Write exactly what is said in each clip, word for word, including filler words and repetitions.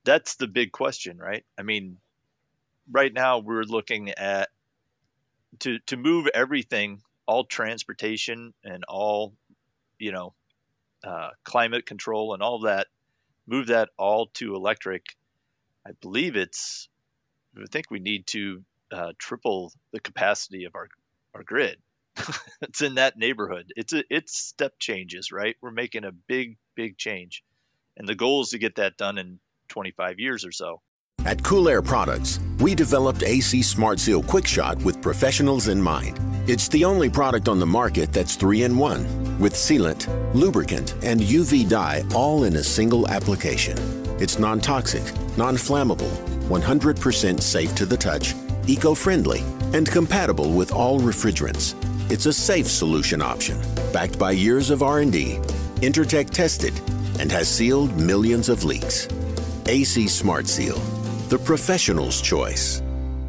that's the big question, right? I mean, right now we're looking at to to move everything, all transportation and all, you know, uh, climate control and all that, move that all to electric. I believe it's, I think we need to uh, triple the capacity of our our grid. It's in that neighborhood. It's a, it's step changes, right? We're making a big big change, and the goal is to get that done in twenty-five years or so. At Cool Air Products, we developed A C Smart Seal Quick Shot with professionals in mind. It's the only product on the market that's three in one, with sealant, lubricant, and U V dye all in a single application. It's non-toxic, non-flammable, one hundred percent safe to the touch, eco-friendly, and compatible with all refrigerants. It's a safe solution option, backed by years of R and D, Intertech tested, and has sealed millions of leaks. A C Smart Seal, the professional's choice.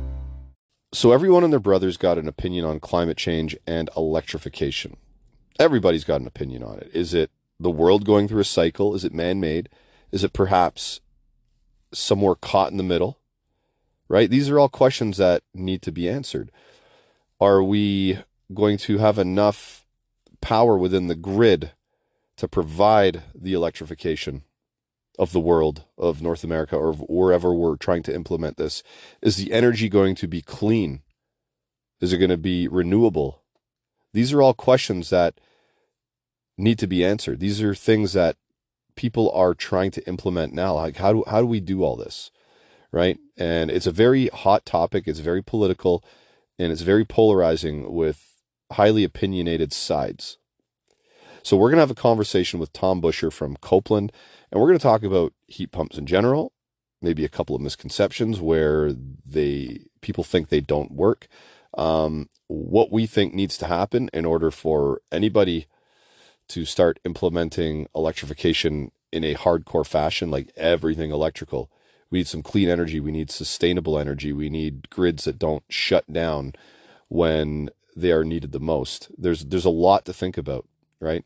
So everyone and their brother's got an opinion on climate change and electrification. Everybody's got an opinion on it. Is it the world going through a cycle? Is it man-made? Is it perhaps somewhere caught in the middle? Right? These are all questions that need to be answered. Are we going to have enough power within the grid to provide the electrification of the world, of North America, or wherever we're trying to implement this? Is the energy going to be clean? Is it going to be renewable? These are all questions that need to be answered. These are things that people are trying to implement now. Like, how do, how do we do all this? Right? And it's a very hot topic. It's very political, and it's very polarizing with highly opinionated sides. So we're going to have a conversation with Tom Buscher from Copeland, and we're going to talk about heat pumps in general, maybe a couple of misconceptions where they people think they don't work, um, what we think needs to happen in order for anybody to start implementing electrification in a hardcore fashion, like everything electrical. We need some clean energy. We need sustainable energy. We need grids that don't shut down when they are needed the most. There's there's a lot to think about, right?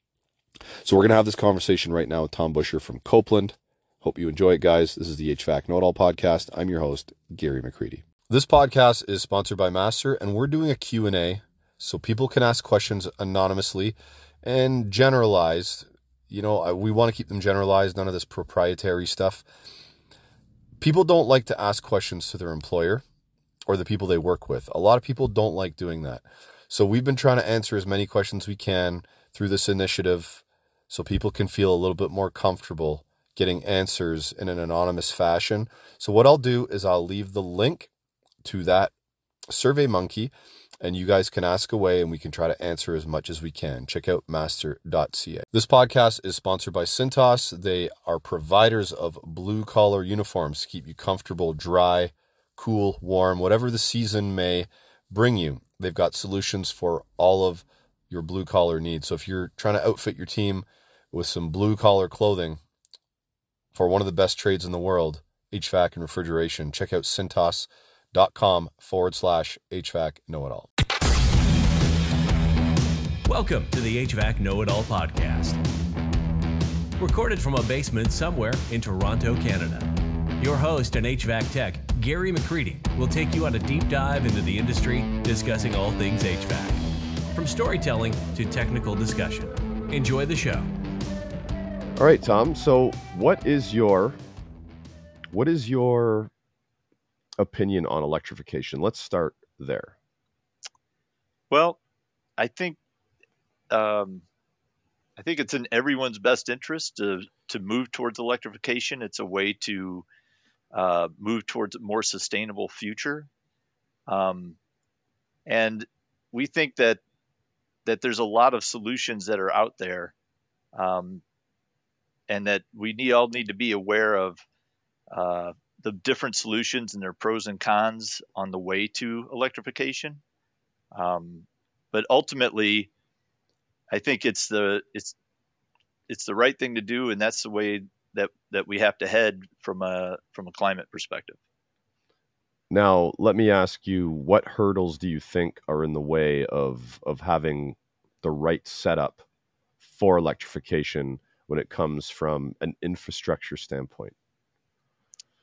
So we're going to have this conversation right now with Tom Buscher from Copeland. Hope you enjoy it, guys. This is the H V A C Know It All podcast. I'm your host, Gary McCready. This podcast is sponsored by Master, and we're doing a Q and A so people can ask questions anonymously and generalized. You know, we want to keep them generalized, none of this proprietary stuff. People don't like to ask questions to their employer or the people they work with. A lot of people don't like doing that. So we've been trying to answer as many questions as we can through this initiative so people can feel a little bit more comfortable getting answers in an anonymous fashion. So what I'll do is I'll leave the link to that SurveyMonkey, and you guys can ask away and we can try to answer as much as we can. Check out master dot c a. This podcast is sponsored by Cintas. They are providers of blue-collar uniforms to keep you comfortable, dry, cool, warm, whatever the season may bring you. They've got solutions for all of your blue-collar needs. So if you're trying to outfit your team with some blue-collar clothing for one of the best trades in the world, H V A C and refrigeration, check out cintas.com forward slash HVAC Know-It-All. Welcome to the H V A C Know It All podcast. Recorded from a basement somewhere in Toronto, Canada. Your host and H V A C tech, Gary McCready, will take you on a deep dive into the industry, discussing all things H V A C. From storytelling to technical discussion. Enjoy the show. All right, Tom. So what is your what is your opinion on electrification? Let's start there. Well, I think um, I think it's in everyone's best interest to to move towards electrification. It's a way to uh, move towards a more sustainable future, um, and we think that that there's a lot of solutions that are out there, um, and that we need all need to be aware of uh, the different solutions and their pros and cons on the way to electrification. Um, but ultimately, I think it's the it's it's the right thing to do, and that's the way that that we have to head from a from a climate perspective. Now, let me ask you, what hurdles do you think are in the way of of having the right setup for electrification when it comes from an infrastructure standpoint?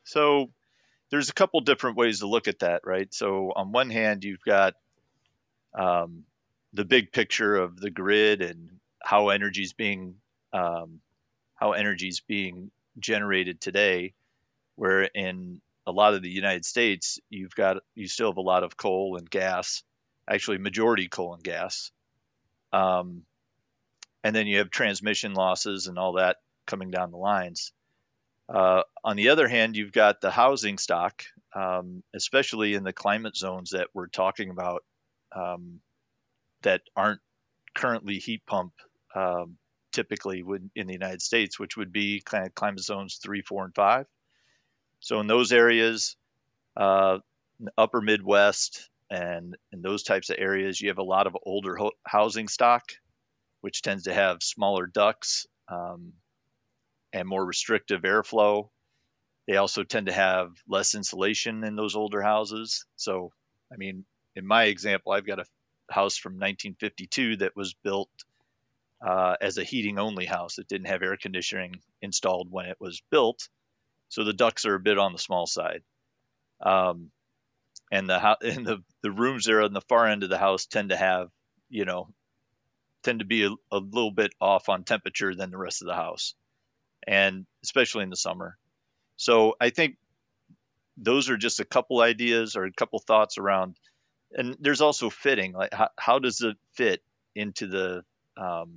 So there's a couple different ways to look at that, right? So on one hand, you've got um, the big picture of the grid and how energy's being um, how energy's being generated today, where in a lot of the United States, you've got you still have a lot of coal and gas, actually majority coal and gas, um, and then you have transmission losses and all that coming down the lines. Uh, on the other hand, you've got the housing stock, um, especially in the climate zones that we're talking about, um, that aren't currently heat pump um, typically would in the United States, which would be kind of climate zones three, four, and five. So in those areas, uh, upper Midwest and in those types of areas, you have a lot of older ho- housing stock, which tends to have smaller ducts um, and more restrictive airflow. They also tend to have less insulation in those older houses. So, I mean, in my example, I've got a house from nineteen fifty-two that was built uh, as a heating only house. It didn't have air conditioning installed when it was built. So the ducts are a bit on the small side. Um, and the, and the, the rooms there on the far end of the house tend to have, you know, tend to be a, a little bit off on temperature than the rest of the house. And especially in the summer. So I think those are just a couple ideas or a couple thoughts around, and there's also fitting, like how, how does it fit into the, um,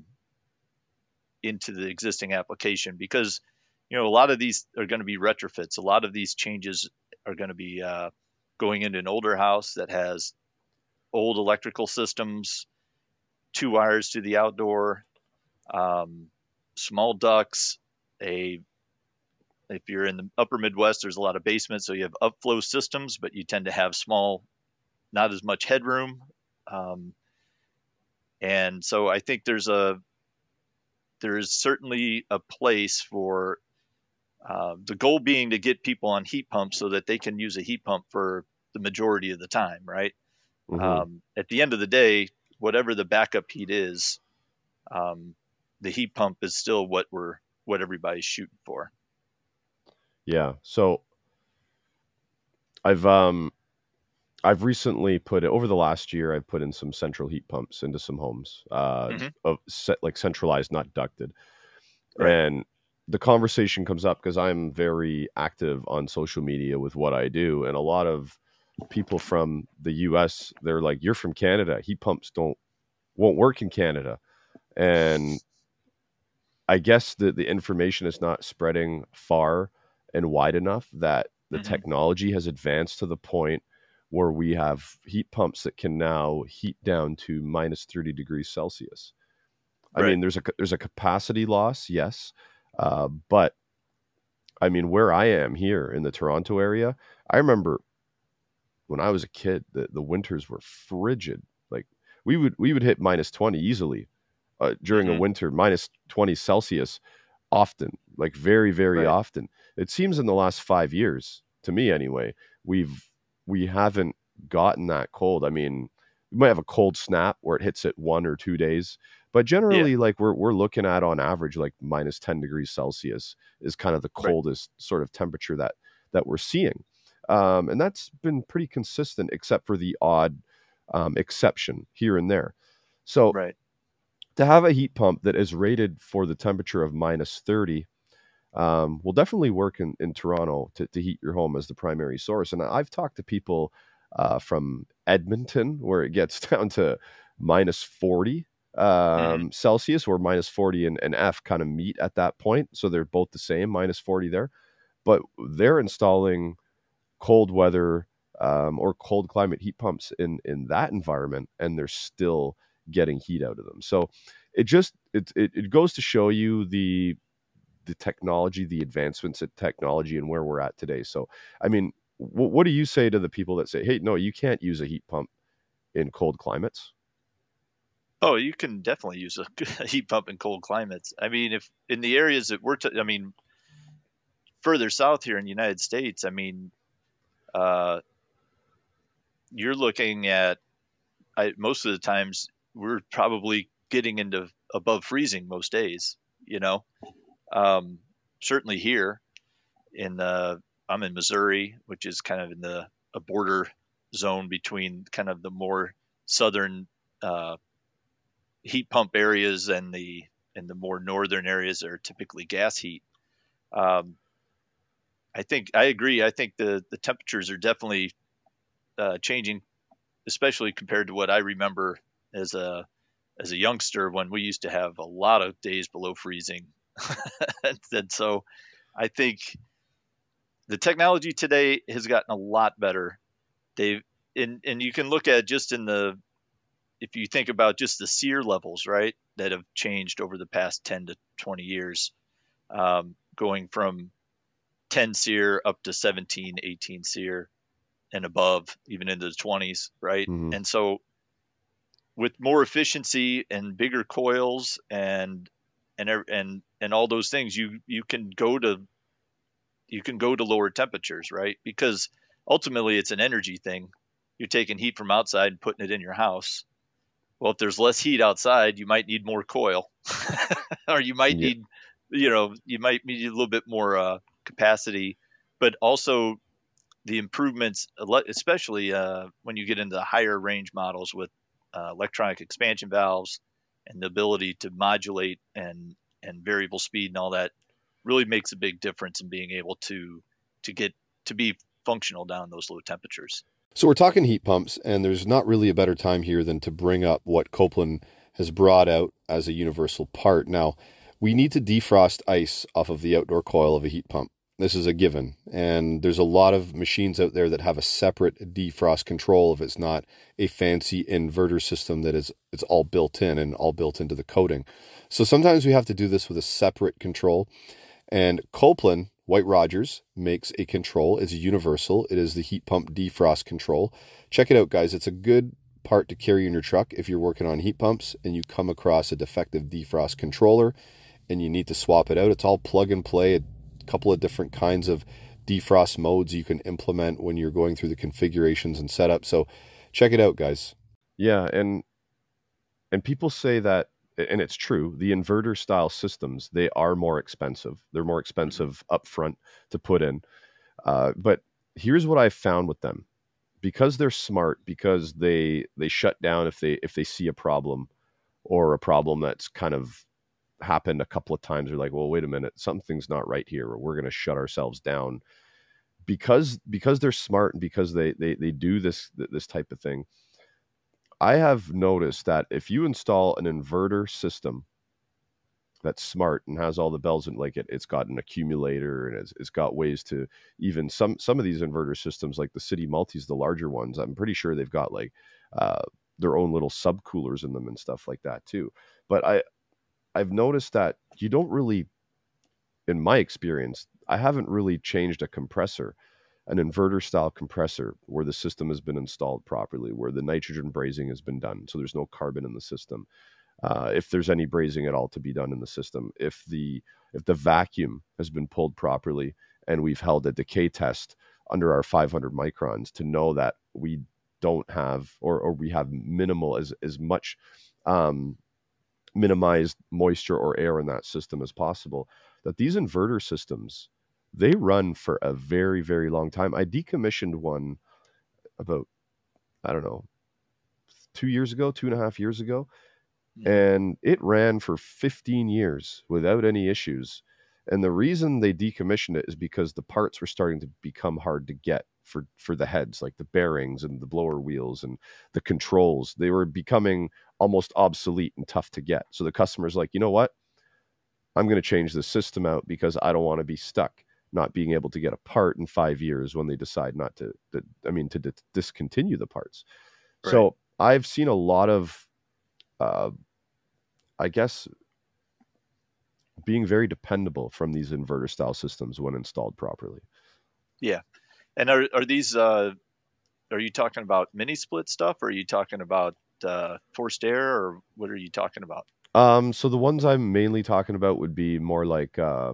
into the existing application? Because, you know, a lot of these are going to be retrofits. A lot of these changes are going to be uh, going into an older house that has old electrical systems, two wires to the outdoor, um, small ducts, a if you're in the upper Midwest, there's a lot of basements, so you have upflow systems, but you tend to have small, not as much headroom. Um, and so I think there's a there is certainly a place for uh, the goal being to get people on heat pumps so that they can use a heat pump for the majority of the time, right? Mm-hmm. Um, at the end of the day, whatever the backup heat is, um, the heat pump is still what we're what everybody's shooting for. Yeah. So I've um I've recently put it over the last year. I've put in some central heat pumps into some homes, uh, Mm-hmm. of set, like centralized, not ducted. Right. And the conversation comes up because I'm very active on social media with what I do, and a lot of people from the U S, they're like, "You're from Canada. Heat pumps don't won't work in Canada," and I guess the the information is not spreading far and wide enough that the Mm-hmm. technology has advanced to the point where we have heat pumps that can now heat down to minus thirty degrees Celsius. I Right. mean, there's a there's a capacity loss, yes, uh, but I mean, where I am here in the Toronto area, I remember when I was a kid, the the winters were frigid. Like we would we would hit minus twenty easily uh, during a Mm-hmm. winter, minus twenty Celsius often, like very, very Right. often. It seems in the last five years, to me anyway, we've we haven't gotten that cold. I mean, we might have a cold snap where it hits it one or two days, but Yeah. generally, like we're we're looking at on average like minus ten degrees Celsius is kind of the Right. coldest sort of temperature that that we're seeing, um, and that's been pretty consistent, except for the odd um, exception here and there. So Right. to have a heat pump that is rated for the temperature of minus thirty um, will definitely work in, in Toronto to, to heat your home as the primary source. And I've talked to people uh, from Edmonton where it gets down to minus forty Mm-hmm. um, Celsius, where minus forty and, and F kind of meet at that point. So they're both the same, minus forty there. But they're installing cold weather um, or cold climate heat pumps in in that environment, and they're still getting heat out of them. So it just it it, it goes to show you the the technology, the advancements in technology, and where we're at today. So I mean, w- what do you say to the people that say, "Hey, no, you can't use a heat pump in cold climates"? Oh, you can definitely use a, a heat pump in cold climates. I mean, if in the areas that we're, t- I mean, further south here in the United States, I mean, uh, you're looking at I, most of the times we're probably getting into above freezing most days. You know, um, certainly here in the I'm in Missouri, which is kind of in the a border zone between kind of the more southern uh, heat pump areas and the and the more northern areas that are typically gas heat. Um, I think I agree. I think the the temperatures are definitely uh, changing, especially compared to what I remember as a as a youngster when we used to have a lot of days below freezing. And so I think the technology today has gotten a lot better. They've and and you can look at just in the if you think about just the SEER levels, right, that have changed over the past ten to twenty years, um, going from ten SEER up to seventeen, eighteen SEER and above, even into the twenties, right? Mm-hmm. And so with more efficiency and bigger coils and and and and all those things, you you can go to you can go to lower temperatures, right? Because ultimately it's an energy thing. You're taking heat from outside and putting it in your house. Well, if there's less heat outside, you might need more coil, or you might Yeah. need, you know, you might need a little bit more uh, capacity, but also the improvements, especially uh, when you get into the higher range models with uh, electronic expansion valves and the ability to modulate and and variable speed and all that, really makes a big difference in being able to to get to be functional down those low temperatures. So we're talking heat pumps, and there's not really a better time here than to bring up what Copeland has brought out as a universal part. Now, we need to defrost ice off of the outdoor coil of a heat pump. This is a given, and there's a lot of machines out there that have a separate defrost control if it's not a fancy inverter system that is it's all built in and all built into the coating. So sometimes we have to do this with a separate control, and Copeland White Rogers makes a control. It's universal. It is the heat pump defrost control. Check it out, guys. It's a good part to carry in your truck if you're working on heat pumps and you come across a defective defrost controller and you need to swap it out. It's all plug and play. A couple of different kinds of defrost modes you can implement when you're going through the configurations and setup. So check it out, guys. Yeah, and and people say that, and it's true, the inverter style systems, they are more expensive. They're more expensive upfront to put in. Uh, but here's what I've found with them. Because they're smart, because they they shut down if they if they see a problem or a problem that's kind of happened a couple of times. They're like, well, wait a minute, something's not right here, or we're going to shut ourselves down. Because because they're smart and because they they they do this this type of thing, I have noticed that if you install an inverter system that's smart and has all the bells and like it, it's got an accumulator and it's, it's got ways to even some some of these inverter systems like the City Multis, the larger ones, I'm pretty sure they've got like uh, their own little subcoolers in them and stuff like that too. But I I've noticed that you don't really, in my experience, I haven't really changed a compressor, an inverter style compressor where the system has been installed properly, where the nitrogen brazing has been done, so there's no carbon in the system. Uh, if there's any brazing at all to be done in the system, if the if the vacuum has been pulled properly, and we've held a decay test under our five hundred microns to know that we don't have or or we have minimal as as much um, minimized moisture or air in that system as possible, that these inverter systems, they run for a very, very long time. I decommissioned one about, I don't know, two years ago, two and a half years ago, and it ran for fifteen years without any issues. And the reason they decommissioned it is because the parts were starting to become hard to get for, for the heads, like the bearings and the blower wheels and the controls. They were becoming almost obsolete and tough to get. So the customer's like, you know what? I'm going to change the system out because I don't want to be stuck not being able to get a part in five years when they decide not to, to I mean, to d- discontinue the parts. Right. So I've seen a lot of, uh, I guess, being very dependable from these inverter style systems when installed properly. Yeah. And are, are these, uh, are you talking about mini split stuff, or are you talking about uh, forced air, or what are you talking about? Um, so the ones I'm mainly talking about would be more like, uh,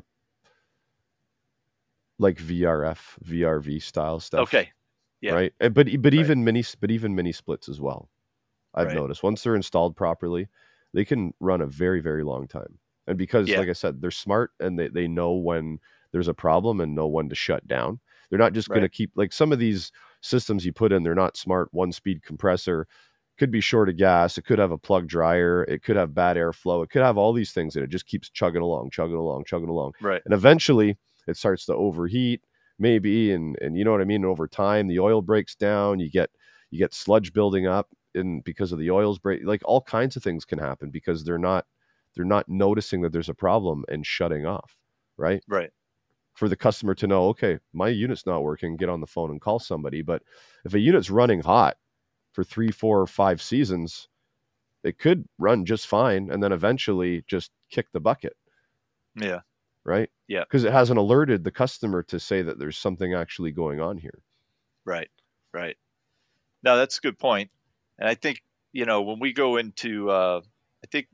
like V R F, V R V style stuff. Okay. Yeah. Right. But, but right. even mini, but even mini splits as well. I've right. noticed once they're installed properly, they can run a very, very long time. And because, yeah. like I said, they're smart and they, they know when there's a problem and know when to shut down. They're not just Right. going to keep, like some of these systems you put in, they're not smart. One speed compressor could be short of gas. It could have a plug dryer. It could have bad airflow. It could have all these things and it just keeps chugging along, chugging along, chugging along. Right. And eventually it starts to overheat maybe. And, and you know what I mean? Over time, the oil breaks down, you get, you get sludge building up and because of the oils break, like all kinds of things can happen because they're not, they're not noticing that there's a problem and shutting off. Right. Right. For the customer to know, okay, my unit's not working, get on the phone and call somebody. But if a unit's running hot for three, four, or five seasons, it could run just fine and then eventually just kick the bucket. Yeah. Right? Yeah. Because it hasn't alerted the customer to say that there's something actually going on here. Right. Right. No, that's a good point. And I think, you know, when we go into, uh, I think,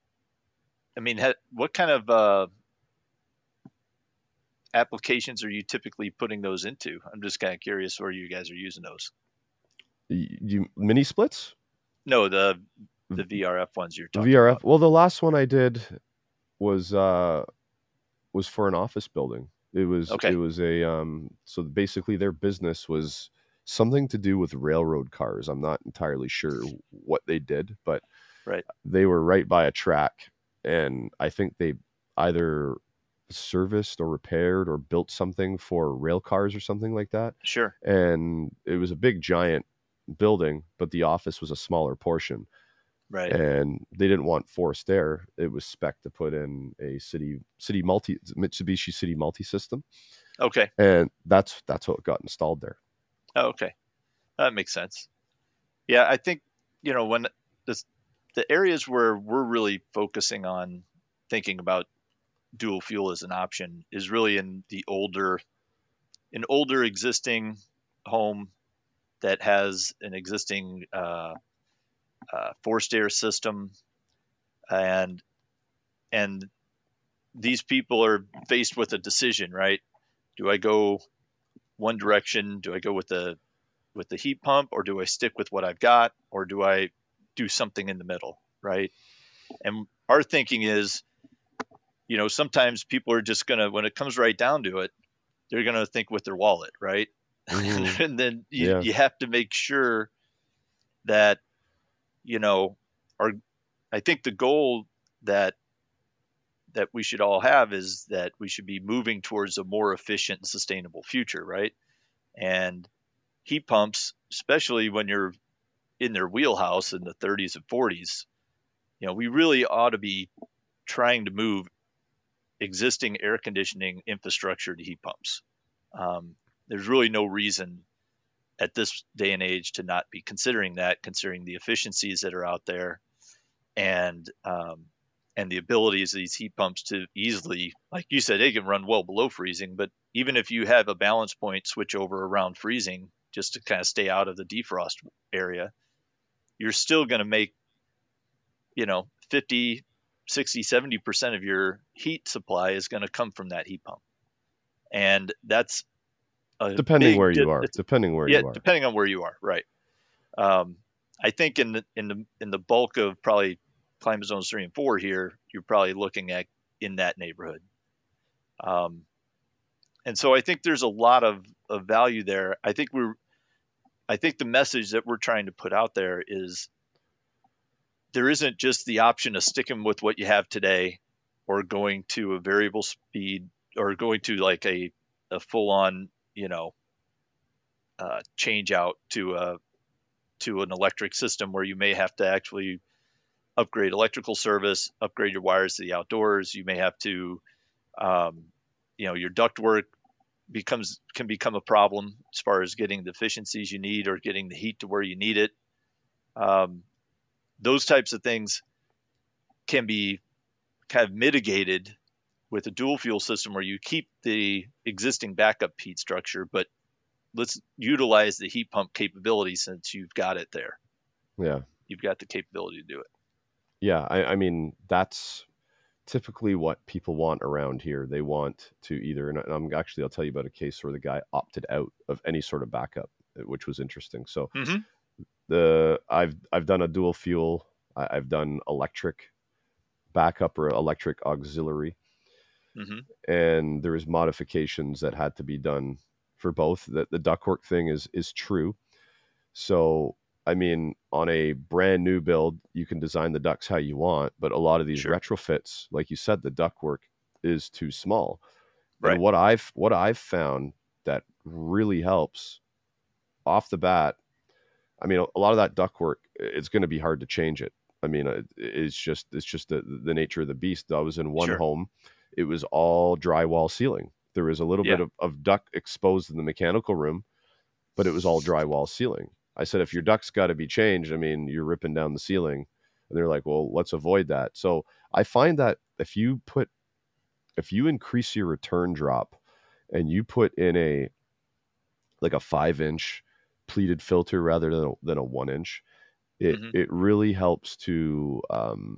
I mean, ha- what kind of uh, applications are you typically putting those into? I'm just kind of curious where you guys are using those. You, you mini splits? No, the the V R F ones you're talking V R F. about. Well, the last one I did was uh, was for an office building. It was Okay. it was a um, so basically their business was something to do with railroad cars. I'm not entirely sure what they did, but Right. they were right by a track, and I think they either serviced or repaired or built something for rail cars or something like that. Sure. And it was a big giant building, but the office was a smaller portion. Right. And they didn't want forced air. It was spec to put in a city city multi Mitsubishi City multi system, Okay. and that's that's what got installed there. Oh, okay. That makes sense. Yeah, I think, you know, when this, the areas where we're really focusing on thinking about dual fuel as an option is really in the older, an older existing home that has an existing uh, uh, forced air system, and and these people are faced with a decision, right? Do I go one direction? Do I go with the with the heat pump, or do I stick with what I've got, or do I do something in the middle, right? And our thinking is, you know, sometimes people are just gonna, when it comes right down to it, they're gonna think with their wallet, right? Mm-hmm. And then you, Yeah. you have to make sure that, you know, our, I think the goal that that we should all have is that we should be moving towards a more efficient and sustainable future, right? And heat pumps, especially when you're in their wheelhouse in the thirties and forties, you know, we really ought to be trying to move existing air conditioning infrastructure to heat pumps. Um, there's really no reason at this day and age to not be considering that, considering the efficiencies that are out there, and um, and the abilities of these heat pumps to easily, like you said, they can run well below freezing. But even if you have a balance point switch over around freezing, just to kind of stay out of the defrost area, you're still going to make, you know, fifty, sixty, seventy percent of your heat supply is going to come from that heat pump. And that's a Depending big, where you are. it's, Depending where yeah, you are. depending on where you are, right? Um, I think in the in the in the bulk of probably climate zones three and four here, you're probably looking at in that neighborhood. Um, and so I think there's a lot of, of value there. I think we're, I think the message that we're trying to put out there is there isn't just the option of sticking with what you have today, or going to a variable speed, or going to like a, a full on, you know, uh, change out to a, to an electric system where you may have to actually upgrade electrical service, upgrade your wires to the outdoors. You may have to, um, you know, your ductwork becomes, can become a problem as far as getting the efficiencies you need or getting the heat to where you need it. Um, those types of things can be kind of mitigated with a dual fuel system where you keep the existing backup heat structure, but let's utilize the heat pump capability since you've got it there. Yeah. You've got the capability to do it. Yeah. I, I mean, that's typically what people want around here. They want to either, and I'm actually, I'll tell you about a case where the guy opted out of any sort of backup, which was interesting. So Mm-hmm. the, I've, I've done a dual fuel. I, I've done electric backup or electric auxiliary. Mm-hmm. And there was modifications that had to be done for both. That the ductwork thing is is true. So I mean, on a brand new build, you can design the ducts how you want, but a lot of these Sure. retrofits, like you said, the ductwork is too small. And Right. what I've what I've found that really helps off the bat, I mean, a lot of that ductwork, it's going to be hard to change it. I mean, it- it's just it's just the the nature of the beast. I was in one Sure. home, it was all drywall ceiling. There was a little Yeah. bit of, of duct exposed in the mechanical room, but it was all drywall ceiling. I said, if your duct's got to be changed, I mean, you're ripping down the ceiling. And they're like, well, let's avoid that. So I find that if you put, if you increase your return drop and you put in a, like a five inch pleated filter rather than a, than a one inch, it, hmm it really helps to um,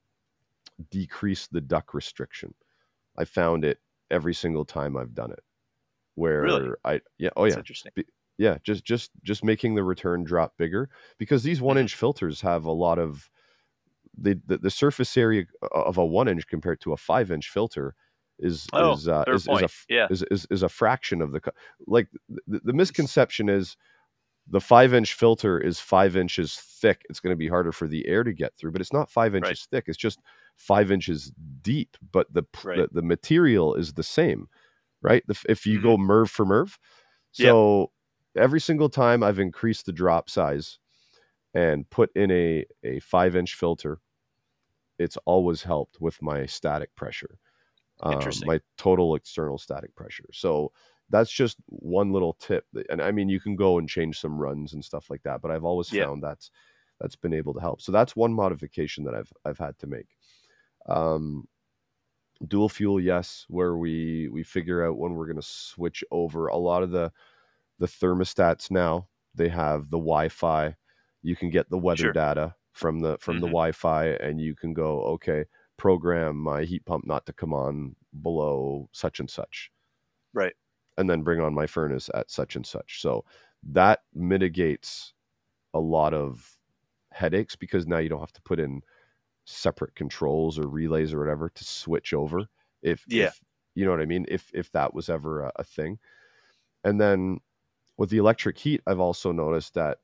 decrease the duct restriction. I found it every single time I've done it Really? where I, yeah, oh That's yeah. interesting. Be- Yeah, just just just making the return drop bigger because these one Mhm. inch filters have a lot of the, the the surface area of a one inch compared to a five inch filter is Oh, is uh, fair is is a point. f- Yeah. is, is is a fraction of the co- like the, the misconception is the five inch filter is five inches thick. It's going to be harder for the air to get through, but it's not five Right. inches thick. It's just five inches deep. But the p- Right. the, the material is the same, right? The, if you hmm go MERV for MERV, Yep. so every single time I've increased the drop size and put in a a five inch filter, it's always helped with my static pressure, um, Interesting. my total external static pressure. So that's just one little tip. that- And I mean, you can go and change some runs and stuff like that, but I've always Yeah. found that's that's been able to help. So that's one modification that I've I've had to make. Um, dual fuel, yes, where we we figure out when we're going to switch over. A lot of the the thermostats now, they have the Wi-Fi. You can get the weather Sure. data from the from the hmm Wi-Fi, and you can go, okay, program my heat pump not to come on below such and such, Right. and then bring on my furnace at such and such. So that mitigates a lot of headaches because now you don't have to put in separate controls or relays or whatever to switch over. If Yeah. if you know what I mean, if if that was ever a, a thing. And then with the electric heat, I've also noticed that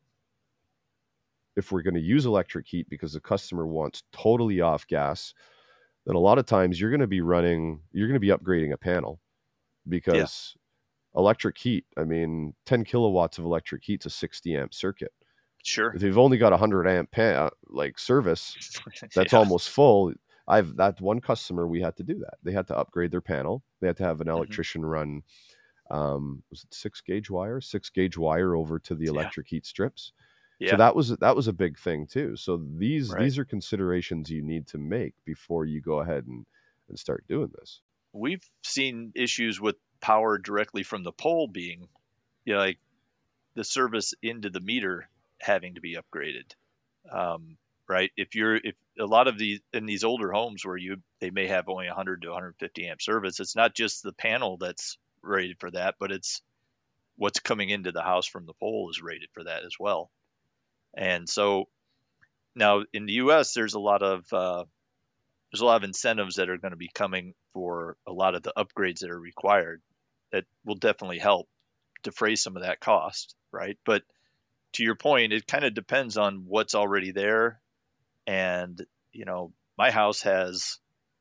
if we're going to use electric heat because the customer wants totally off gas, then a lot of times you're going to be running, you're going to be upgrading a panel Yeah. because electric heat, I mean, ten kilowatts of electric heat's a sixty amp circuit. Sure. If you've only got a one hundred amp pan, like service, that's Yeah. almost full. I've that one customer, we had to do that. They had to upgrade their panel. They had to have an hmm electrician run, um, was it six gauge wire, six gauge wire over to the Yeah. electric heat strips. So Yeah. that was that was a big thing too. So these Right. these are considerations you need to make before you go ahead and and start doing this. We've seen issues with power directly from the pole being, you know, like the service into the meter having to be upgraded. Um, right. If you're, if a lot of these in these older homes where you, they may have only one hundred to one hundred fifty amp service, it's not just the panel that's rated for that, but it's what's coming into the house from the pole is rated for that as well. And so now in the U S, there's a lot of, uh, there's a lot of incentives that are going to be coming for a lot of the upgrades that are required that will definitely help defray some of that cost, right? But to your point, it kind of depends on what's already there. And, you know, my house has,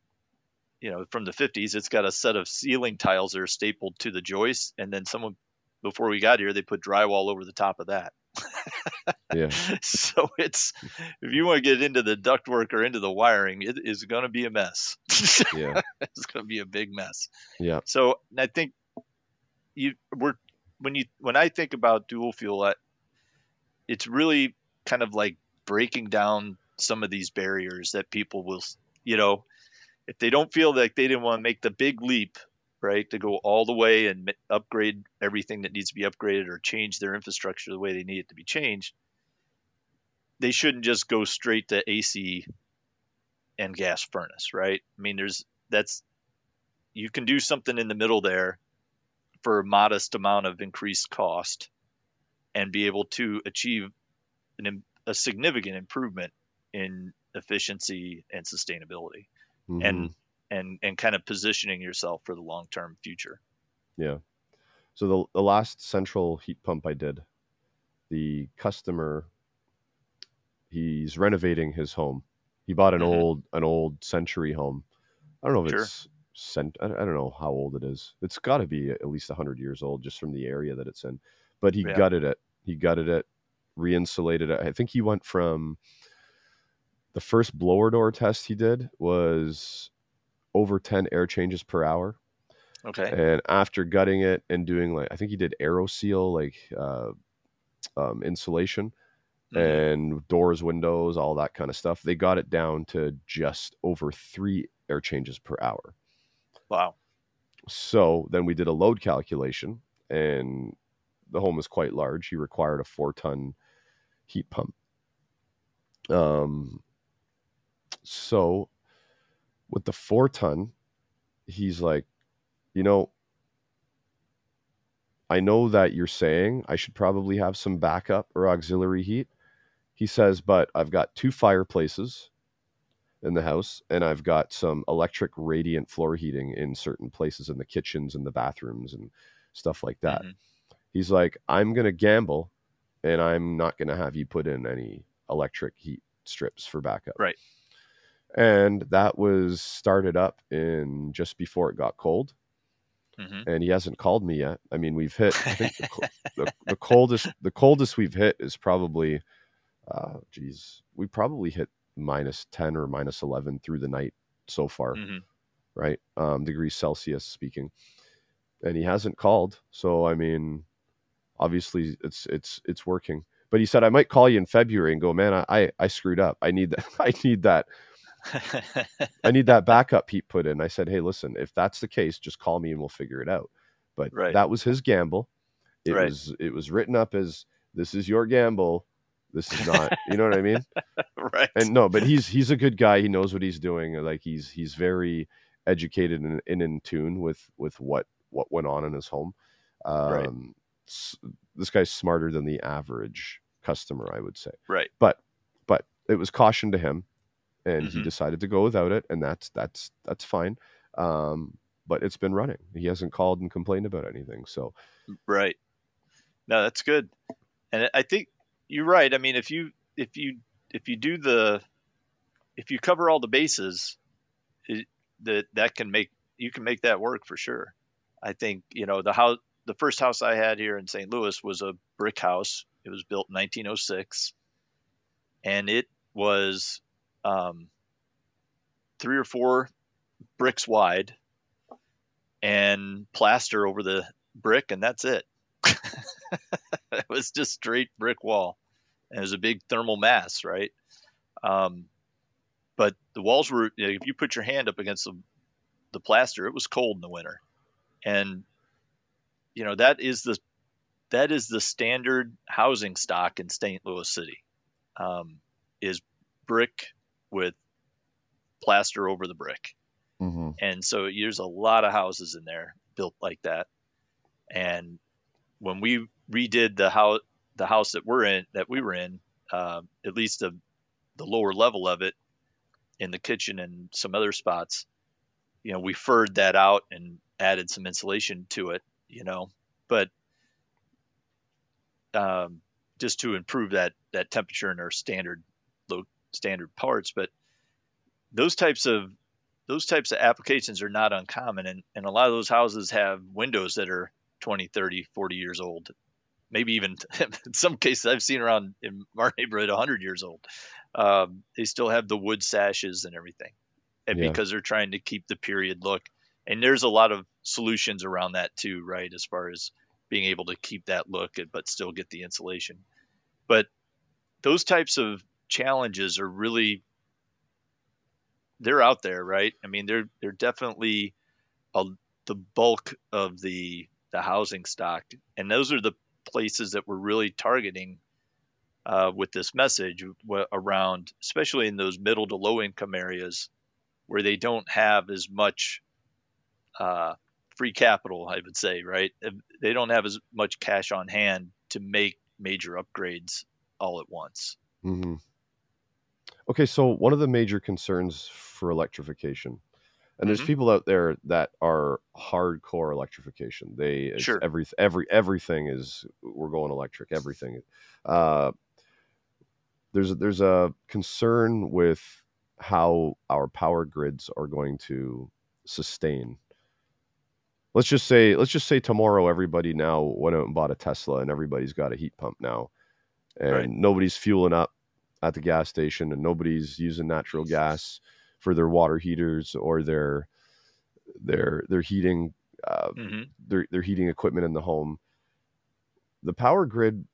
you know, from the fifties, it's got a set of ceiling tiles that are stapled to the joist. And then someone, before we got here, they put drywall over the top of that. Yeah. So it's, if you want to get into the ductwork or into the wiring, it is going to be a mess. Yeah. It's going to be a big mess. Yeah. So I think you we're when you when I think about dual fuel, I, it's really kind of like breaking down some of these barriers that people will, you know, if they don't feel like they didn't want to make the big leap, right, to go all the way and ma- upgrade everything that needs to be upgraded or change their infrastructure the way they need it to be changed, they shouldn't just go straight to A C and gas furnace, right? I mean, there's that's you can do something in the middle there for a modest amount of increased cost and be able to achieve an, a significant improvement in efficiency and sustainability, hmm and and and kind of positioning yourself for the long-term future. Yeah. So the the last central heat pump I did, the customer, he's renovating his home. He bought an Mhm. old an old century home. I don't know if Sure. it's cent. I I don't know how old it is. It's got to be at least one hundred years old just from the area that it's in. But he Yeah. gutted it. He gutted it, re-insulated it. I think he went from the first blower door test he did was over ten air changes per hour. Okay. And after gutting it and doing like, I think he did AeroSeal, like uh, um, insulation Mhm. and doors, windows, all that kind of stuff. They got it down to just over three air changes per hour. Wow. So then we did a load calculation, and the home is quite large. He required a four ton heat pump. Um, so with the four ton, he's like, you know, I know that you're saying I should probably have some backup or auxiliary heat. He says, but I've got two fireplaces in the house, and I've got some electric radiant floor heating in certain places in the kitchens and the bathrooms and stuff like that. Mhm. He's like, I'm going to gamble, and I'm not going to have you put in any electric heat strips for backup. Right. And that was started up in just before it got cold. Mhm. And he hasn't called me yet. I mean, we've hit, I think the, co- the, the coldest, the coldest we've hit is probably, uh, geez, we probably hit minus ten or minus eleven through the night so far, Mhm. right? Um, degrees Celsius speaking. And he hasn't called. So, I mean, obviously it's, it's, it's working. But he said, I might call you in February and go, man, I, I, I screwed up. I need that. I need that. I need that backup heat put in. I said, hey, listen, if that's the case, just call me and we'll figure it out. But Right. that was his gamble. It Right. was, it was written up as, this is your gamble. This is not, you know what I mean? Right. And no, but he's, he's a good guy. He knows what he's doing. Like he's, he's very educated and, and in tune with, with what, what went on in his home. Right. Um, s- this guy's smarter than the average customer, I would say. Right. But, but it was caution to him, and he Mhm. decided to go without it, and that's that's that's fine. Um, but it's been running. He hasn't called and complained about anything. So Right. No, that's good. And I think you're right. I mean, if you if you if you do the if you cover all the bases, it, that that can make you can make that work for sure. I think, you know, the house the first house I had here in Saint Louis was a brick house. It was built in nineteen oh six, and it was um, three or four bricks wide and plaster over the brick, and that's it. It was just straight brick wall, and it was a big thermal mass, right? Um, but the walls were, you know, if you put your hand up against the, the plaster, it was cold in the winter, and you know that is the that is the standard housing stock in Saint Louis City, um, is brick with plaster over the brick. mm-hmm. And so there's a lot of houses in there built like that. And when we redid the house, the house that we're in, that we were in, uh, at least the the lower level of it, in the kitchen and some other spots, you know, we furred that out and added some insulation to it, you know, but um, just to improve that that temperature in our standard low standard parts. But those types of those types of applications are not uncommon, and, and a lot of those houses have windows that are twenty, thirty, forty years old, maybe even in some cases I've seen around in our neighborhood one hundred years old. Um, they still have the wood sashes and everything, and Yeah. because they're trying to keep the period look. And there's a lot of solutions around that too, right, as far as being able to keep that look but still get the insulation. But those types of challenges are really, they're out there, right? I mean, they're they're definitely a, the bulk of the the housing stock, and those are the places that we're really targeting uh, with this message around, especially in those middle to low income areas where they don't have as much uh, free capital, I would say, right? They don't have as much cash on hand to make major upgrades all at once. Mm-hmm. Okay, so one of the major concerns for electrification, And there's Mm-hmm. people out there that are hardcore electrification. They it's Sure. every every everything is we're going electric. Everything. Uh, there's there's a concern with how our power grids are going to sustain. Let's just say let's just say tomorrow everybody now went out and bought a Tesla and everybody's got a heat pump now, and Right. nobody's fueling up at the gas station and nobody's using natural gas for their water heaters or their their their heating uh, Mm-hmm. their their heating equipment in the home. The power grid,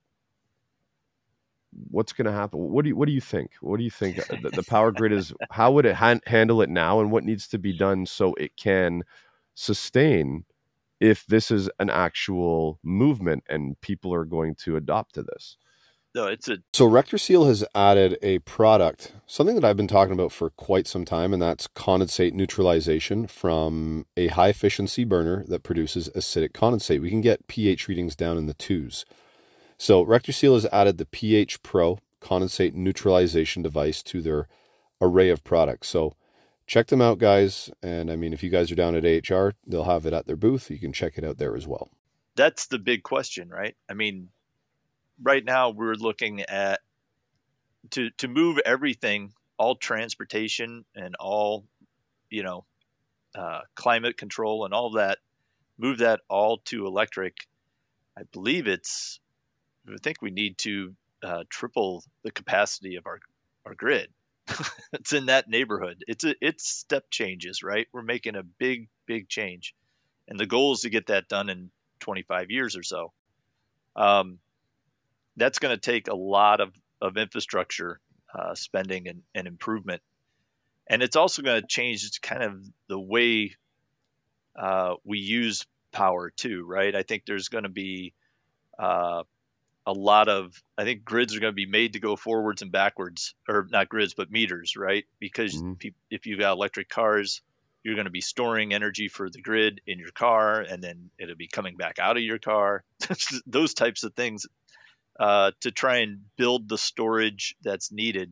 what's going to happen? What do you what do you think? What do you think the, the power grid is? How would it han- handle it now, and what needs to be done so it can sustain if this is an actual movement and people are going to adopt to this? No, it's a So RectorSeal has added a product, something that I've been talking about for quite some time, and that's condensate neutralization from a high efficiency burner that produces acidic condensate. We can get pH readings down in the twos. So RectorSeal has added the pH Pro condensate neutralization device to their array of products. So check them out, guys. And I mean, if you guys are down at A H R, they'll have it at their booth. You can check it out there as well. that's the big question, right? I mean, right now we're looking at to to move everything, all transportation and all, you know, uh, climate control and all that, move that all to electric. I believe it's, I think we need to uh, triple the capacity of our our grid. It's in that neighborhood. It's a, it's step changes, right? We're making a big big change, and the goal is to get that done in twenty-five years or so. Um, that's going to take a lot of of infrastructure uh, spending and, and improvement, and it's also going to change kind of the way uh, we use power too, right? I think there's going to be uh, a lot of, I think grids are going to be made to go forwards and backwards, or not grids, but meters, right? Because Mm-hmm. pe- if you've got electric cars, you're going to be storing energy for the grid in your car, and then it'll be coming back out of your car. Those types of things uh, to try and build the storage that's needed.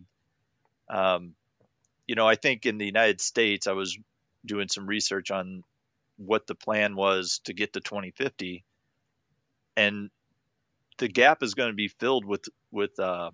Um, you know, I think in the United States, I was doing some research on what the plan was to get to twenty fifty, and the gap is going to be filled with with uh,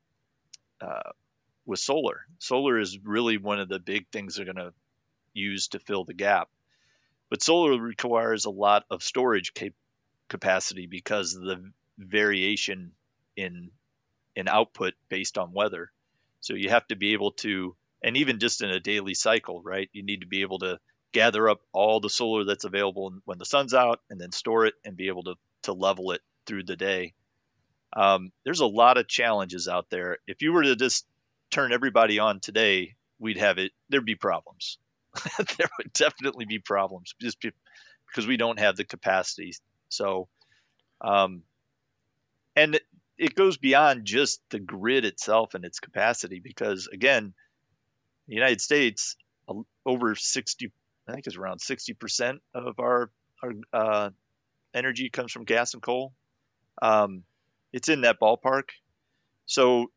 uh, with solar. Solar is really one of the big things they're going to use to fill the gap. But solar requires a lot of storage cap- capacity because of the variation in in output based on weather. So you have to be able to, and even just in a daily cycle, right? You need to be able to gather up all the solar that's available when the sun's out, and then store it and be able to to level it through the day. Um, there's a lot of challenges out there. If you were to just turn everybody on today, we'd have it. There'd be problems. There would definitely be problems just because we don't have the capacity. So, um, and it, it goes beyond just the grid itself and its capacity, because again, the United States, over sixty, I think it's around sixty percent of our, our uh, energy comes from gas and coal. Um, it's in that ballpark. So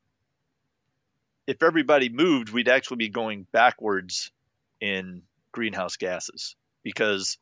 if everybody moved, we'd actually be going backwards in greenhouse gases, because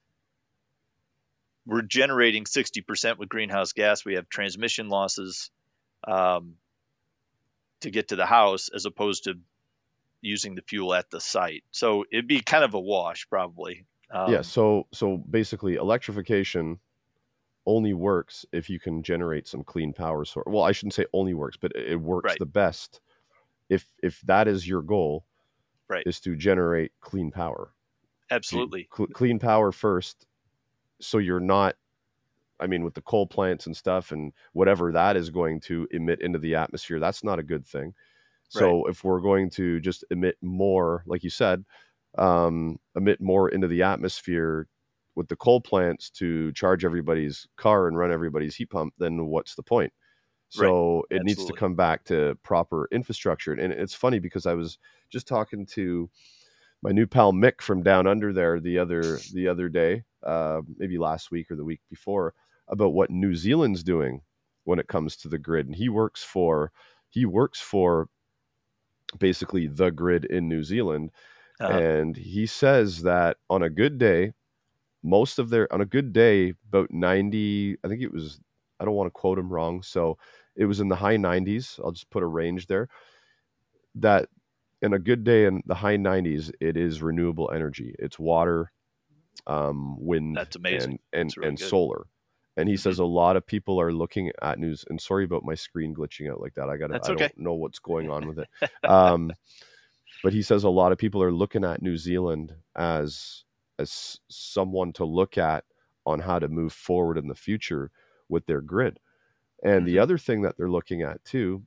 we're generating sixty percent with greenhouse gas. We have transmission losses um, to get to the house, as opposed to using the fuel at the site. So it'd be kind of a wash, probably. Um, Yeah, so so basically electrification only works if you can generate some clean power source. Well, I shouldn't say only works, but it works Right. the best if if that is your goal, right. is to generate clean power. Absolutely. Cl- clean power first, so you're not, I mean, with the coal plants and stuff and whatever that is going to emit into the atmosphere, that's not a good thing. So if we're going to just emit more, like you said, um, emit more into the atmosphere with the coal plants to charge everybody's car and run everybody's heat pump, then what's the point? So Right. it needs to Absolutely. come back to proper infrastructure. And it's funny because I was just talking to my new pal Mick from down under there the other the other day, uh, maybe last week or the week before, about what New Zealand's doing when it comes to the grid. And he works for he works for basically the grid in New Zealand. Uh-huh. And he says that on a good day, most of their, on a good day, about ninety, I think it was, I don't want to quote him wrong. So it was in the high nineties. I'll just put a range there. That in a good day in the high nineties, it is renewable energy. It's water, um, wind, That's amazing. and, and, That's really and good. solar. And he Mhm. says a lot of people are looking at news, and sorry about my screen glitching out like that. I gotta, That's I okay. don't know what's going on with it. Um, but he says a lot of people are looking at New Zealand as as someone to look at on how to move forward in the future with their grid. And the Mhm. other thing that they're looking at too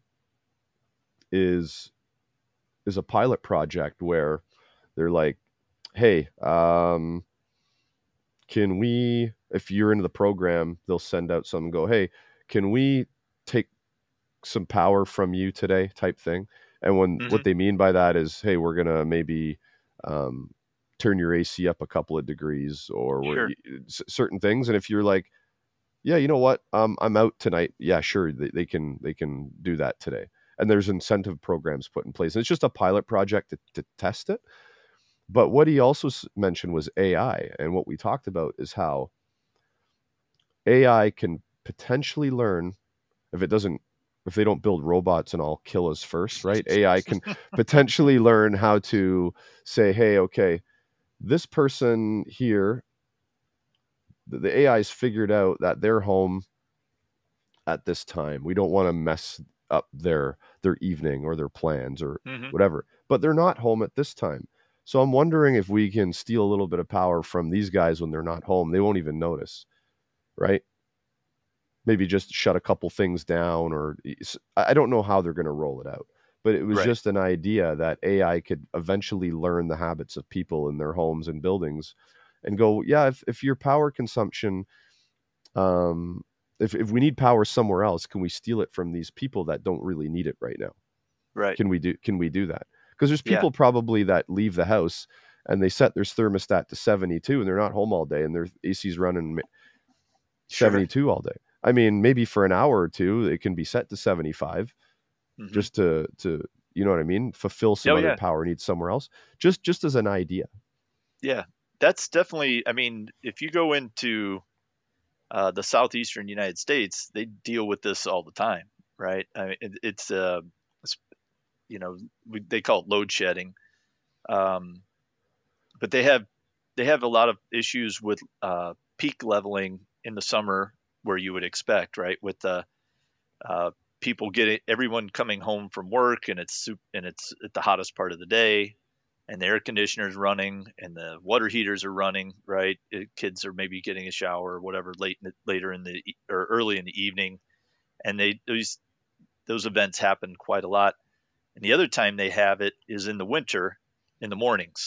is is a pilot project where they're like, hey, um, can we, if you're into the program, they'll send out some and go, hey, can we take some power from you today, type thing. And when Mhm. what they mean by that is, hey, we're gonna maybe um, turn your A C up a couple of degrees, or we're, Sure. s- certain things. And if you're like, yeah, you know what, um, I'm out tonight. Yeah, sure, they, they can they can do that today. And there's incentive programs put in place. And it's just a pilot project to, to test it. But what he also s- mentioned was A I, and what we talked about is how A I can potentially learn if it doesn't, if they don't build robots and all kill us first, right? A I can potentially learn how to say, hey, okay, this person here, the, the A I's figured out that they're home at this time. We don't want to mess up their their evening or their plans or Mhm. whatever. But they're not home at this time. So I'm wondering if we can steal a little bit of power from these guys when they're not home. They won't even notice, right? Maybe just shut a couple things down, or I don't know how they're going to roll it out. But it was Right. just an idea that A I could eventually learn the habits of people in their homes and buildings and go, yeah, if, if your power consumption, um, if, if we need power somewhere else, can we steal it from these people that don't really need it right now? Right. Can we do, can we do that? Because there's Yeah. people probably that leave the house and they set their thermostat to seventy-two and they're not home all day and their A C's running Sure. seventy-two all day. I mean, maybe for an hour or two, it can be set to seventy-five Mhm. just to, to, you know what I mean? Fulfill some Oh other yeah. power needs somewhere else. Just, just as an idea. Yeah. That's definitely. I mean, if you go into uh, the southeastern United States, they deal with this all the time, right? I mean, it, it's uh, it's, you know, we, they call it load shedding, um, but they have they have a lot of issues with uh, peak leveling in the summer, where you would expect, right? With the uh, people getting everyone coming home from work, and it's soup and it's at the hottest part of the day, and the air conditioner's running and the water heaters are running, right? It, kids are maybe getting a shower or whatever late in the, later in the e- or early in the evening, and they those those events happen quite a lot. And the other time they have it is in the winter in the mornings.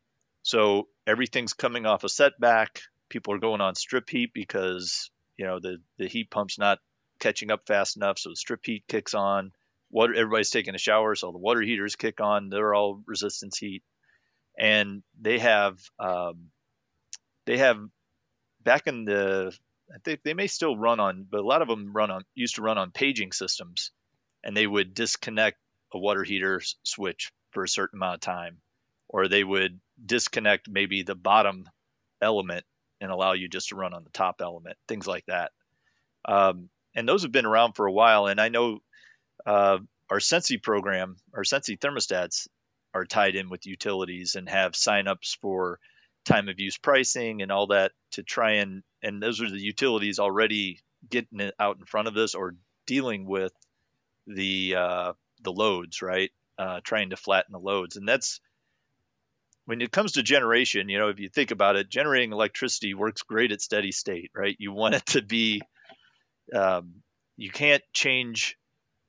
So everything's coming off a setback. People are going on strip heat because you know the the heat pump's not catching up fast enough, so the strip heat kicks on. Water, everybody's taking a shower, so the water heaters kick on. They're all resistance heat, and they have um, they have back in the I think they may still run on, but a lot of them run on used to run on paging systems, and they would disconnect a water heater switch for a certain amount of time, or they would disconnect maybe the bottom element and allow you just to run on the top element, things like that. Um, and those have been around for a while, and I know uh, our Sensi program, our Sensi thermostats are tied in with utilities and have signups for time of use pricing and all that to try and and those are the utilities already getting it out in front of this or dealing with the uh, the loads, right? Uh, trying to flatten the loads, and that's when it comes to generation. You know, if you think about it, generating electricity works great at steady state, right? You want it to be, um, you can't change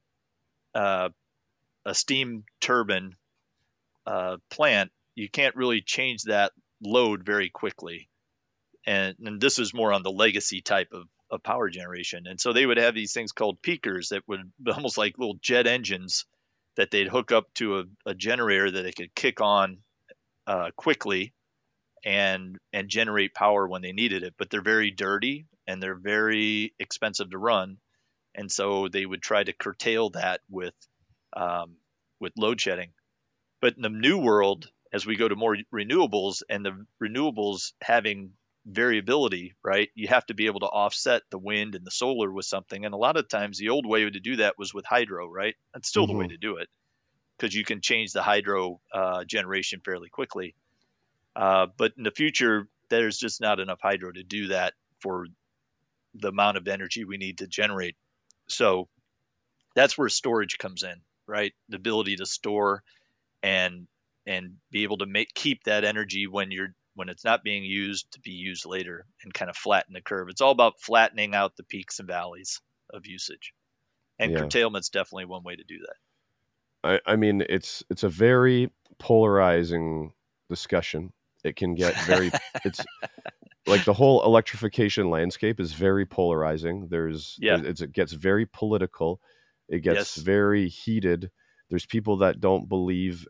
uh, a steam turbine uh, plant. You can't really change that load very quickly, and, and this is more on the legacy type of, of power generation. And so they would have these things called peakers that would be almost like little jet engines that they'd hook up to a, a generator that they could kick on uh, quickly and and generate power when they needed it. But they're very dirty and they're very expensive to run, and so they would try to curtail that with um, with load shedding. But in the new world, as we go to more renewables, and the renewables having variability, right? You have to be able to offset the wind and the solar with something. And a lot of times the old way to do that was with hydro, right? That's still Mm-hmm. the way to do it, because you can change the hydro uh, generation fairly quickly. Uh, but in the future, there's just not enough hydro to do that for the amount of energy we need to generate. So that's where storage comes in, right? The ability to store and and be able to make keep that energy when you're when it's not being used to be used later, and kind of flatten the curve. It's all about flattening out the peaks and valleys of usage. And Yeah. curtailment's definitely one way to do that. I, I mean, it's it's a very polarizing discussion. It can get very, it's like the whole electrification landscape is very polarizing. There's, Yeah. it's, it gets very political. It gets Yes. very heated. There's people that don't believe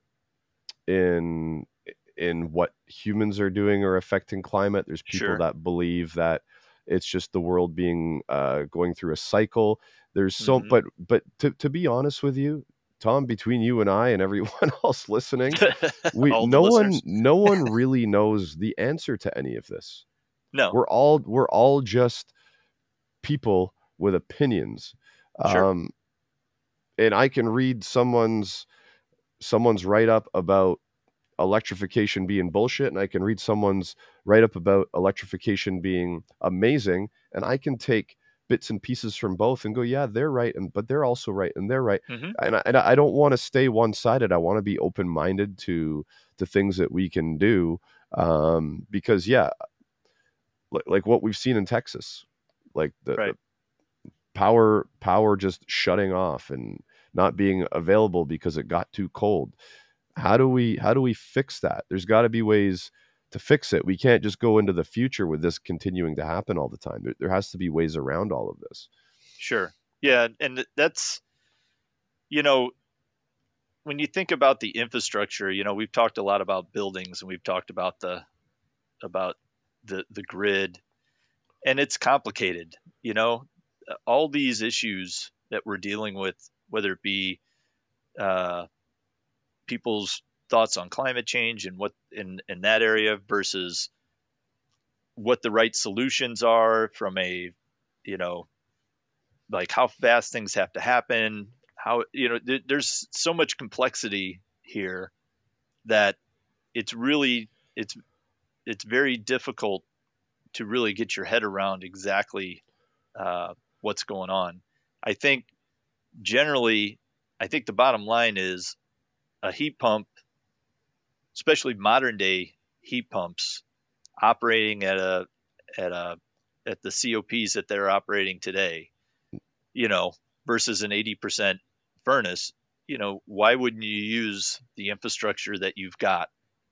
in in what humans are doing or affecting climate. There's people Sure. that believe that it's just the world being uh, going through a cycle. There's so, Mhm. but but to to be honest with you, Tom, between you and I and everyone else listening, we All the no one listeners. no one really knows the answer to any of this. No. We're all we're all just people with opinions. Sure. Um, and I can read someone's someone's write up about electrification being bullshit, and I can read someone's write up about electrification being amazing, and I can take bits and pieces from both and go, yeah, they're right, and but they're also right, and they're right. Mhm. And I, and I don't want to stay one sided. I want to be open minded to to things that we can do, um, because yeah, like, like what we've seen in Texas, like the, Right. the power power just shutting off and not being available because it got too cold. How do we how do we fix that? There's got to be ways to fix it. We can't just go into the future with this continuing to happen all the time. There, there has to be ways around all of this. Sure. Yeah, and that's, you know, when you think about the infrastructure, you know, we've talked a lot about buildings, and we've talked about the about the the grid, and it's complicated. You know, all these issues that we're dealing with, whether it be uh, people's thoughts on climate change and what in in that area versus what the right solutions are from a, you know, like how fast things have to happen, how, you know, th- there's so much complexity here that it's really it's it's very difficult to really get your head around exactly uh, what's going on. I think generally, I think the bottom line is a heat pump, especially modern day heat pumps, operating at a at a at the C O Ps that they're operating today, you know, versus an eighty percent furnace. You know, why wouldn't you use the infrastructure that you've got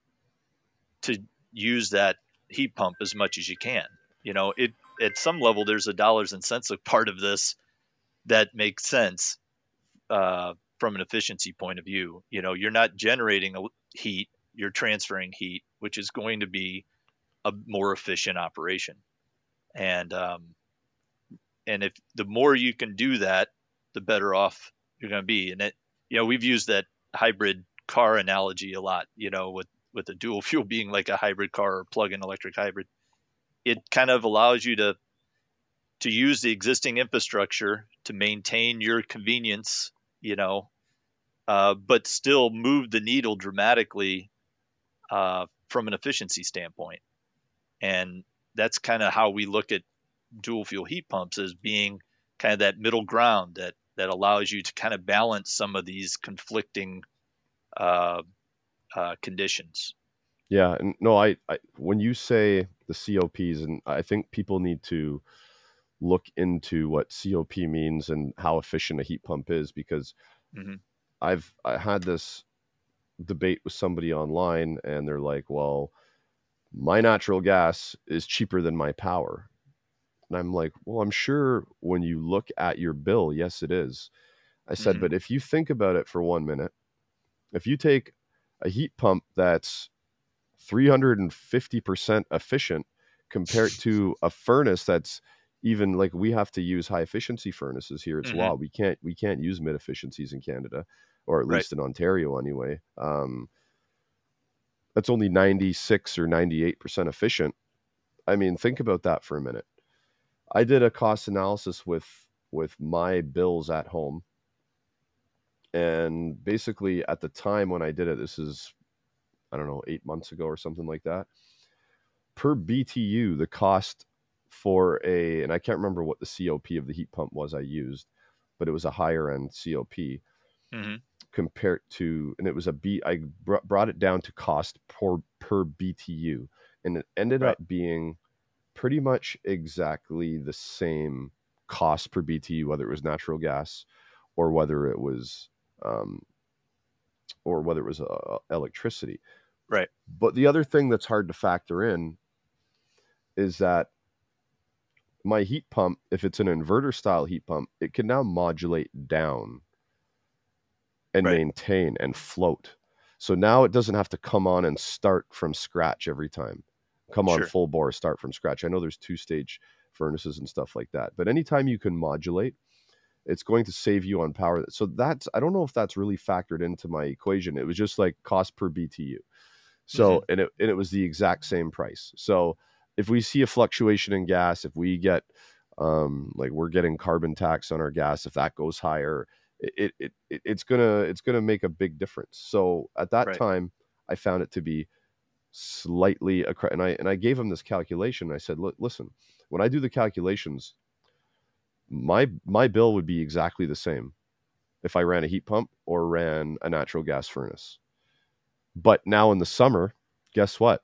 to use that heat pump as much as you can? You know, it at some level there's a dollars and cents part of this that makes sense uh, from an efficiency point of view. You know, you're not generating a heat, you're transferring heat, which is going to be a more efficient operation. And um, and if the more you can do that, the better off you're going to be. And it, you know, we've used that hybrid car analogy a lot. You know, with with the dual fuel being like a hybrid car or plug-in electric hybrid, it kind of allows you to to use the existing infrastructure to maintain your convenience, you know, uh, but still move the needle dramatically uh, from an efficiency standpoint. And that's kind of how we look at dual fuel heat pumps, as being kind of that middle ground that that allows you to kind of balance some of these conflicting uh, uh, conditions. Yeah, and no, I, I when you say the C O Ps, and I think people need to look into what C O P means and how efficient a heat pump is, because Mm-hmm. I've I had this debate with somebody online, and they're like, well, my natural gas is cheaper than my power. And I'm like, well, I'm sure when you look at your bill, yes, it is. I said, Mm-hmm. but if you think about it for one minute, if you take a heat pump that's three hundred fifty percent efficient compared to a furnace that's, even like, we have to use high efficiency furnaces here. It's Mm-hmm. law. We can't we can't use mid efficiencies in Canada, or at Right. least in Ontario anyway. Um, that's only ninety-six or ninety-eight percent efficient. I mean, think about that for a minute. I did a cost analysis with with my bills at home. And basically at the time when I did it, this is, I don't know, eight months ago or something like that, per B T U, the cost for a, and I can't remember what the C O P of the heat pump was I used, but it was a higher end C O P Mm-hmm. compared to, and it was a B, I br- brought it down to cost per, per B T U. And it ended Right. up being pretty much exactly the same cost per B T U, whether it was natural gas or whether it was, um, or whether it was uh, electricity. Right. But the other thing that's hard to factor in is that my heat pump, if it's an inverter style heat pump, it can now modulate down and Right. maintain and float. So now it doesn't have to come on and start from scratch every time. Come on Sure. full bore, start from scratch. I know there's two stage furnaces and stuff like that, but anytime you can modulate, it's going to save you on power. So that's, I don't know if that's really factored into my equation. It was just like cost per B T U. So, Mhm. and it, and it was the exact same price. So if we see a fluctuation in gas, if we get, um, like we're getting carbon tax on our gas, if that goes higher, it, it, it it's gonna, it's gonna make a big difference. So at that Right. time, I found it to be slightly, accre- and I, and I gave him this calculation. I said, look, listen, when I do the calculations, my, my bill would be exactly the same if I ran a heat pump or ran a natural gas furnace. But now in the summer, guess what?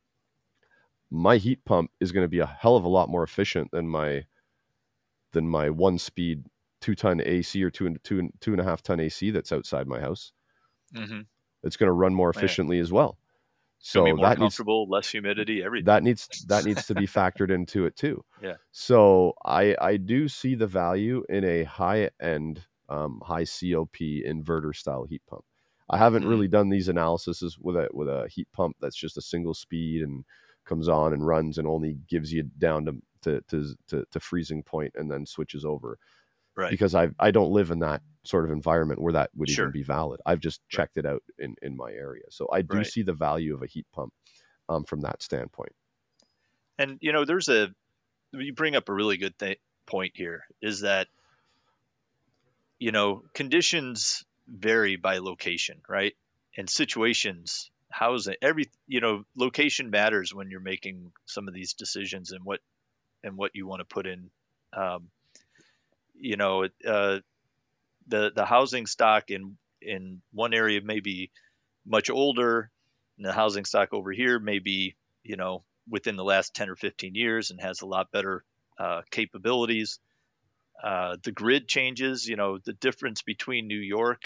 My heat pump is going to be a hell of a lot more efficient than my than my one speed two ton A C or two and two two and a half ton A C that's outside my house. Mm-hmm. It's going to run more Yeah. efficiently as well. It's gonna be So more that needs comfortable, less humidity, everything. that needs that needs to be factored into it too. Yeah. So I I do see the value in a high end um, high C O P inverter style heat pump. I haven't Mhm. really done these analyses with a with a heat pump that's just a single speed and comes on and runs and only gives you down to to to, to, to freezing point and then switches over. Right. Because I I don't live in that sort of environment where that would Sure. even be valid. I've just Right. checked it out in, in my area. So I do Right. see the value of a heat pump um, from that standpoint. And you know, there's a you bring up a really good th- point here is that you know conditions vary by location, right? And situations, housing, every you know location matters when you're making some of these decisions and what and what you want to put in. Um, you know, uh, the the housing stock in in one area may be much older, and the housing stock over here may be you know within the last ten or fifteen years and has a lot better uh, capabilities. Uh, the grid changes, you know, the difference between New York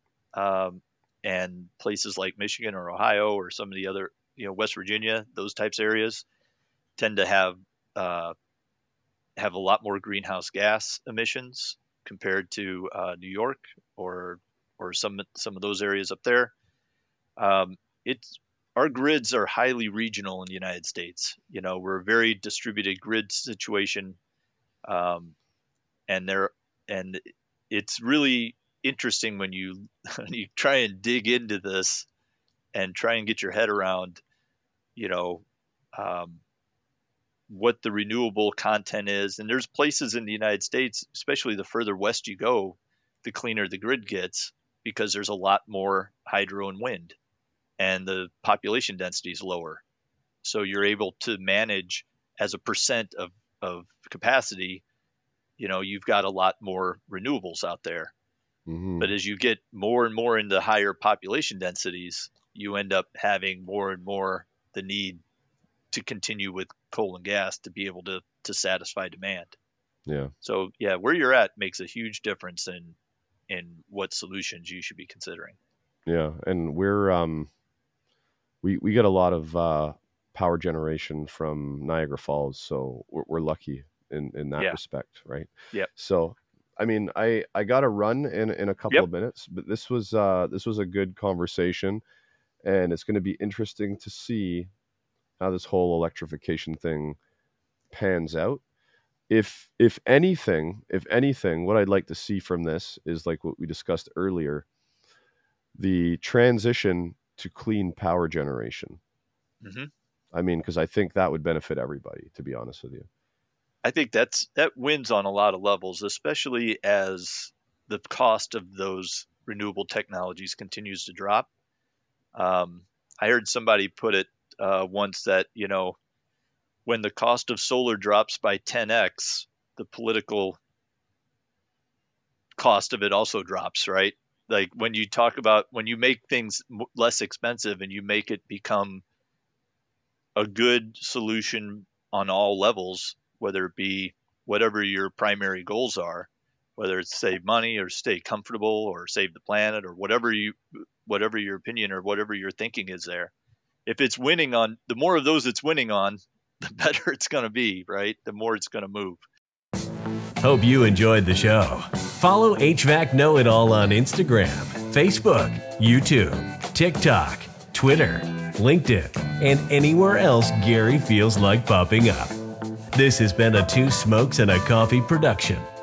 um, and places like Michigan or Ohio or some of the other, you know, West Virginia, those types of areas tend to have uh, have a lot more greenhouse gas emissions compared to uh, New York or or some some of those areas up there. Um, it's our grids are highly regional in the United States. You know, we're a very distributed grid situation, um, and there and it's really interesting when you when you try and dig into this and try and get your head around, you know, um, what the renewable content is. And there's places in the United States, especially the further west you go, the cleaner the grid gets because there's a lot more hydro and wind and the population density is lower. So you're able to manage as a percent of, of capacity, you know, you've got a lot more renewables out there. Mm-hmm. But as you get more and more into higher population densities, you end up having more and more the need to continue with coal and gas to be able to to satisfy demand. Yeah. So yeah, where you're at makes a huge difference in in what solutions you should be considering. Yeah. And we're, um, we, we get a lot of, uh, power generation from Niagara Falls. So we're, we're lucky in, in that Yeah. respect. Right. Yep. So, I mean, I, I got to run in, in a couple Yep. of minutes, but this was, uh, this was a good conversation, and it's going to be interesting to see how this whole electrification thing pans out. If, if anything, if anything, what I'd like to see from this is like what we discussed earlier, the transition to clean power generation. Mm-hmm. I mean, because I think that would benefit everybody, to be honest with you. I think that's that wins on a lot of levels, especially as the cost of those renewable technologies continues to drop. Um, I heard somebody put it uh, once that, you know, when the cost of solar drops by ten x, the political cost of it also drops, right? Like when you talk about when you make things less expensive and you make it become a good solution on all levels, whether it be whatever your primary goals are, whether it's save money or stay comfortable or save the planet or whatever you, whatever your opinion or whatever your thinking is there. If it's winning on, the more of those it's winning on, the better it's going to be, right? The more it's going to move. Hope you enjoyed the show. Follow H V A C Know It All on Instagram, Facebook, YouTube, TikTok, Twitter, LinkedIn, and anywhere else Gary feels like popping up. This has been a Two Smokes and a Coffee production.